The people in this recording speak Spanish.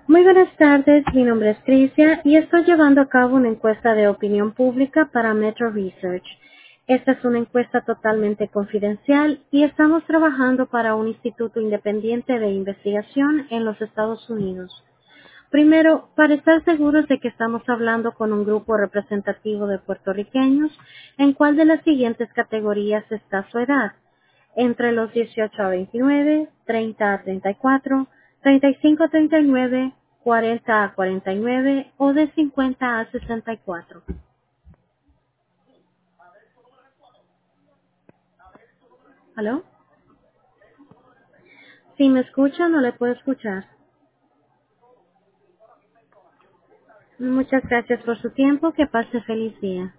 Muy buenas tardes, mi nombre es Tricia y estoy llevando a cabo una encuesta de opinión pública para Metro Research. Esta es una encuesta totalmente confidencial y estamos trabajando para un instituto independiente de investigación en los Estados Unidos. Primero, para estar seguros de que estamos hablando con un grupo representativo de puertorriqueños, ¿en cuál de las siguientes categorías está su edad? Entre los 18 a 29, 30 a 34, 35 a 39, 40 a 49 o de 50 a 64. ¿Aló? Si me escucha, no le puedo escuchar. Muchas gracias por su tiempo. Que pase feliz día.